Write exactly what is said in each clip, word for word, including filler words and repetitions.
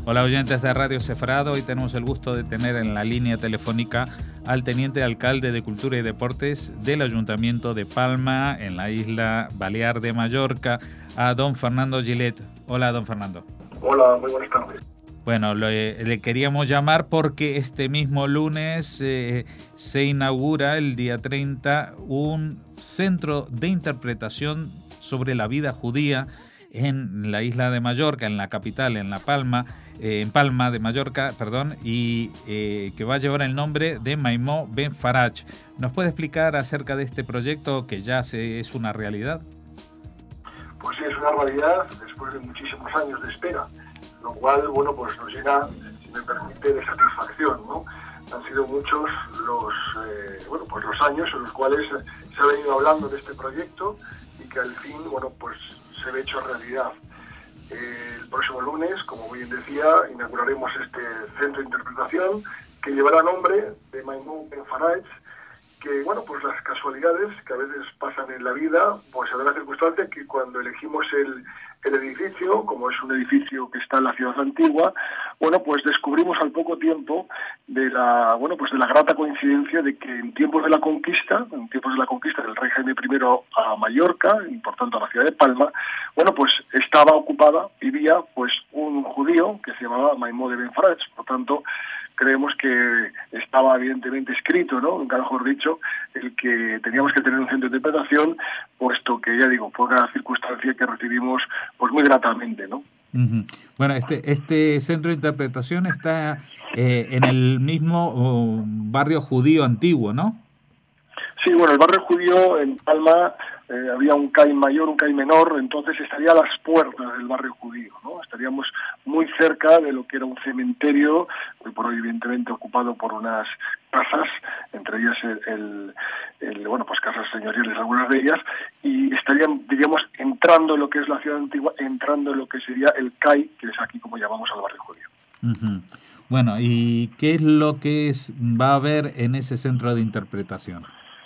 Hola oyentes de Radio Sefrado, hoy tenemos el gusto de tener en la línea telefónica al teniente alcalde de Cultura y Deportes del Ayuntamiento de Palma, en la isla Balear de Mallorca, a don Fernando Gillet. Hola, don Fernando. Hola, muy buenas tardes. Bueno, le, le queríamos llamar porque este mismo lunes eh, se inaugura el día treinta un centro de interpretación sobre la vida judía en la isla de Mallorca, en la capital, en La Palma, eh, en Palma de Mallorca, perdón, y eh, que va a llevar el nombre de Maimó Ben Faraj. ¿Nos puede explicar acerca de este proyecto que ya se, es una realidad? Pues sí, es una realidad después de muchísimos años de espera, lo cual, bueno, pues nos llena, si me permite, de satisfacción, ¿no? Han sido muchos los, eh, bueno, pues los años en los cuales se ha venido hablando de este proyecto y que al fin, bueno, pues se ve hecho realidad. Eh, el próximo lunes, como bien decía, inauguraremos este centro de interpretación que llevará nombre de Maimó Ben Faraj, que, bueno, pues las casualidades que a veces pasan en la vida, pues se da la circunstancia que cuando elegimos el, el edificio, como es un edificio que está en la ciudad antigua, bueno, pues descubrimos al poco tiempo de la, bueno, pues de la grata coincidencia de que en tiempos de la conquista, en tiempos de la conquista del rey Jaime primero a Mallorca, y por tanto a la ciudad de Palma, bueno, pues estaba ocupada, vivía, pues un judío que se llamaba Maimó de Ben Faraj. Por tanto, creemos que estaba evidentemente escrito, ¿no? Nunca mejor dicho, el que teníamos que tener un centro de interpretación, puesto que, ya digo, fue una circunstancia que recibimos pues muy gratamente, ¿no? Uh-huh. Bueno, este, este centro de interpretación está eh, en el mismo uh, barrio judío antiguo, ¿no? Sí, bueno, el barrio judío en Palma eh, había un C A I mayor, un C A I menor, entonces estaría a las puertas del barrio judío, ¿no? Estaríamos muy cerca de lo que era un cementerio, hoy por hoy evidentemente ocupado por unas casas, entre ellas el, el, el bueno, pues casas señoriales, algunas de ellas, y estarían, diríamos, entrando en lo que es la ciudad antigua, entrando en lo que sería el C A I, que es aquí como llamamos al barrio judío. Uh-huh. Bueno, ¿y qué es lo que es, va a haber en ese centro de interpretación?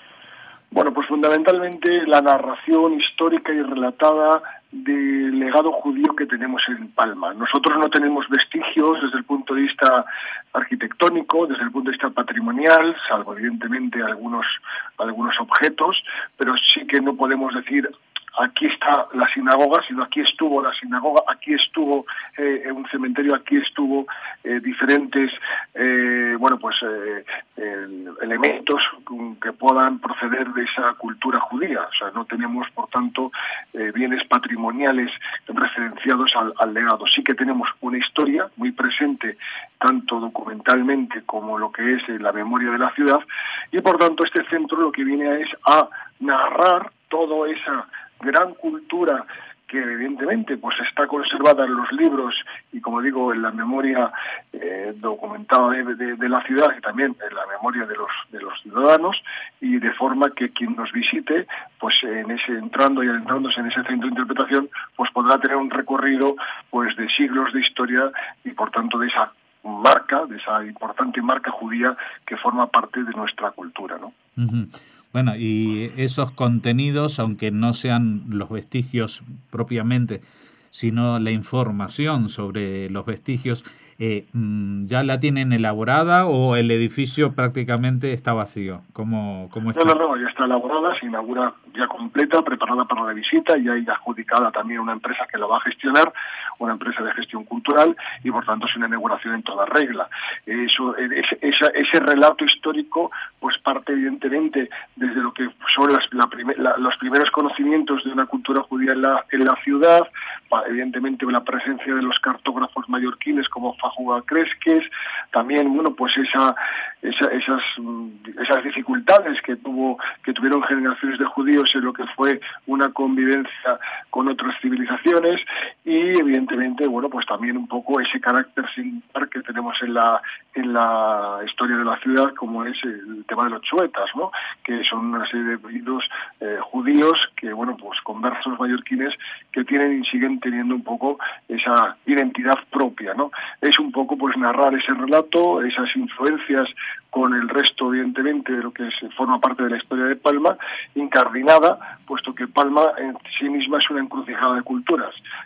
Bueno, pues fundamentalmente la narración histórica y relatada del legado judío que tenemos en Palma. Nosotros no tenemos vestigios desde el punto de vista arquitectónico, desde el punto de vista patrimonial, salvo evidentemente algunos, algunos objetos, pero sí que no podemos decir aquí está la sinagoga, sino aquí estuvo la sinagoga, aquí estuvo eh, un cementerio, aquí estuvo eh, diferentes eh, bueno pues eh, eh, elementos que puedan proceder de esa cultura judía. O sea, no tenemos, por tanto, eh, bienes patrimoniales referenciados al, al legado. Sí que tenemos una historia muy presente, tanto documentalmente como lo que es la memoria de la ciudad, y por tanto este centro lo que viene es a narrar toda esa gran cultura que evidentemente pues está conservada en los libros y, como digo, en la memoria eh, documentada de, de, de la ciudad y también en la memoria de los de los ciudadanos, y de forma que quien nos visite, pues en ese entrando y adentrándose en ese centro de interpretación, pues podrá tener un recorrido pues de siglos de historia y por tanto de esa marca, de esa importante marca judía que forma parte de nuestra cultura, ¿no? Uh-huh. Bueno, y esos contenidos, aunque no sean los vestigios propiamente, sino la información sobre los vestigios, eh, ¿ya la tienen elaborada o el edificio prácticamente está vacío? ¿Cómo, cómo está? No, no, no, ya está elaborada, se inaugura ya completa, preparada para la visita, y hay adjudicada también una empresa que la va a gestionar, una empresa de gestión cultural, y por tanto es una inauguración en toda regla. Eso, ese, ese, ese relato histórico pues parte evidentemente desde lo que son las, la primer, la, los primeros conocimientos de una cultura judía en la, en la ciudad, evidentemente la presencia de los cartógrafos mallorquines como Fajuga Cresques, también bueno pues esa, esa esas esas dificultades que tuvo que tuvieron generaciones de judíos en lo que fue una convivencia con otras civilizaciones, y evidentemente bueno pues también un poco ese carácter singular que tenemos en la en la historia de la ciudad, como es el tema de los chuetas, ¿no? Que son una serie de apellidos eh, judíos que bueno pues conversos mallorquines que tienen y siguen teniendo un poco esa identidad propia, ¿no? Es un poco pues narrar ese relato, esas influencias con el resto, evidentemente, de lo que es, forma parte de la historia de Palma, incardinada, puesto que Palma en sí misma es una encrucijada de culturas.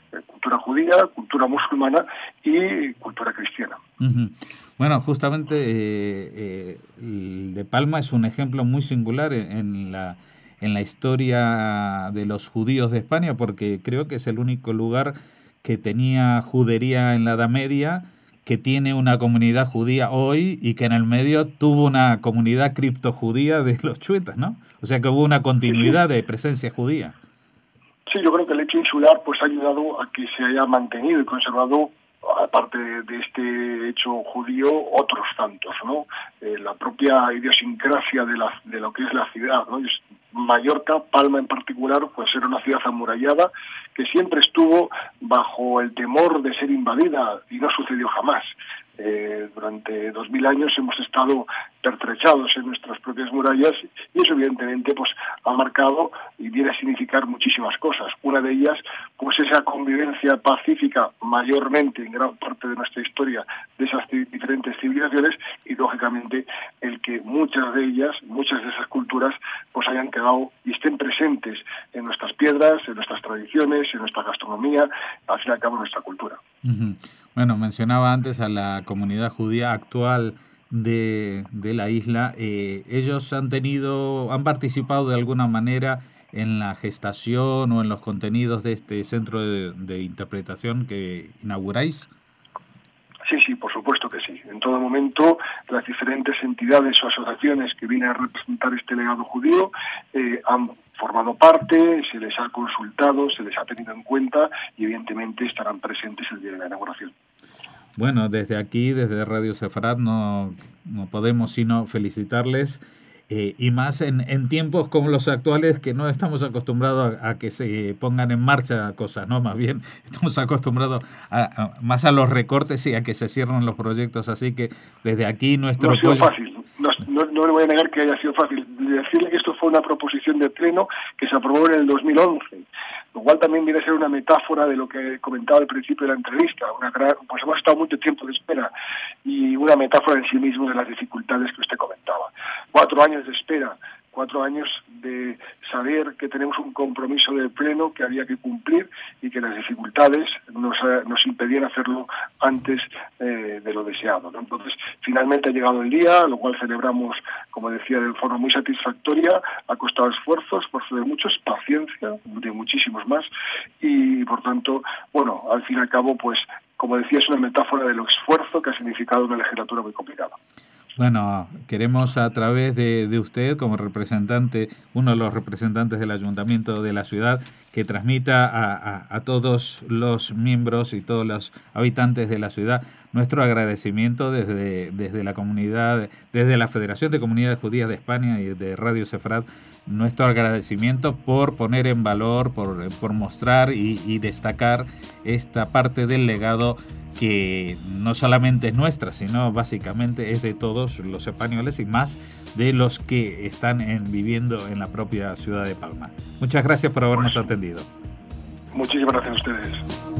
cultura judía, cultura musulmana y cultura cristiana. Uh-huh. Bueno, justamente eh, eh, el de Palma es un ejemplo muy singular en, en la en la historia de los judíos de España, porque creo que es el único lugar que tenía judería en la Edad Media, que tiene una comunidad judía hoy y que en el medio tuvo una comunidad criptojudía de los chuetas, ¿no? O sea que hubo una continuidad de presencia judía. Sí, yo creo que el hecho insular pues ha ayudado a que se haya mantenido y conservado, aparte de este hecho judío, otros tantos, ¿no? Eh, la propia idiosincrasia de, la, de lo que es la ciudad, ¿no? Mallorca, Palma en particular, pues era una ciudad amurallada que siempre estuvo bajo el temor de ser invadida y no sucedió jamás. Eh, durante dos mil años hemos estado pertrechados en nuestras propias murallas y eso evidentemente pues ha marcado y viene a significar muchísimas cosas. Una de ellas pues esa convivencia pacífica mayormente en gran parte de nuestra historia de esas diferentes civilizaciones y lógicamente el que muchas de ellas, muchas de esas culturas pues hayan quedado y estén presentes en nuestras piedras, en nuestras tradiciones, en nuestra gastronomía, al fin y al cabo en nuestra cultura. Uh-huh. Bueno, mencionaba antes a la comunidad judía actual de, de la isla. Eh, ellos han tenido, han participado de alguna manera en la gestación o en los contenidos de este centro de, de interpretación que inauguráis. Sí, sí, por supuesto que sí. En todo momento, las diferentes entidades o asociaciones que vienen a representar este legado judío eh, han formado parte, se les ha consultado, se les ha tenido en cuenta y evidentemente estarán presentes el día de la inauguración. Bueno, desde aquí, desde Radio Sefarad, no, no podemos sino felicitarles eh, y más en, en tiempos como los actuales que no estamos acostumbrados a, a que se pongan en marcha cosas, ¿no? Más bien estamos acostumbrados a, a, más a los recortes y a que se cierren los proyectos, así que desde aquí nuestro no ha sido apoyo... fácil. No, no, no le voy a negar que haya sido fácil. Decirle que esto fue una proposición de pleno que se aprobó en el dos mil once, lo cual también viene a ser una metáfora de lo que comentaba al principio de la entrevista. Una gran, pues hemos estado mucho tiempo de espera y una metáfora en sí mismo de las dificultades que usted comentaba. Cuatro años de espera, cuatro años de saber que tenemos un compromiso de pleno que había que cumplir y que las dificultades nos, nos impedían hacerlo antes eh, de lo deseado, ¿no? Entonces, finalmente ha llegado el día, lo cual celebramos, como decía, de forma muy satisfactoria. Ha costado esfuerzo, esfuerzo de muchos, paciencia de muchísimos más y, por tanto, bueno, al fin y al cabo, pues, como decía, es una metáfora del esfuerzo que ha significado una legislatura muy complicada. Bueno, queremos a través de, de usted, como representante, uno de los representantes del Ayuntamiento de la ciudad, que transmita a, a, a todos los miembros y todos los habitantes de la ciudad nuestro agradecimiento desde, desde la comunidad, desde la Federación de Comunidades Judías de España y de Radio Sefarad, nuestro agradecimiento por poner en valor, por, por mostrar y, y destacar esta parte del legado que no solamente es nuestra, sino básicamente es de todos los españoles y más de los que están en, viviendo en la propia ciudad de Palma. Muchas gracias por habernos atendido. Muchísimas gracias a ustedes.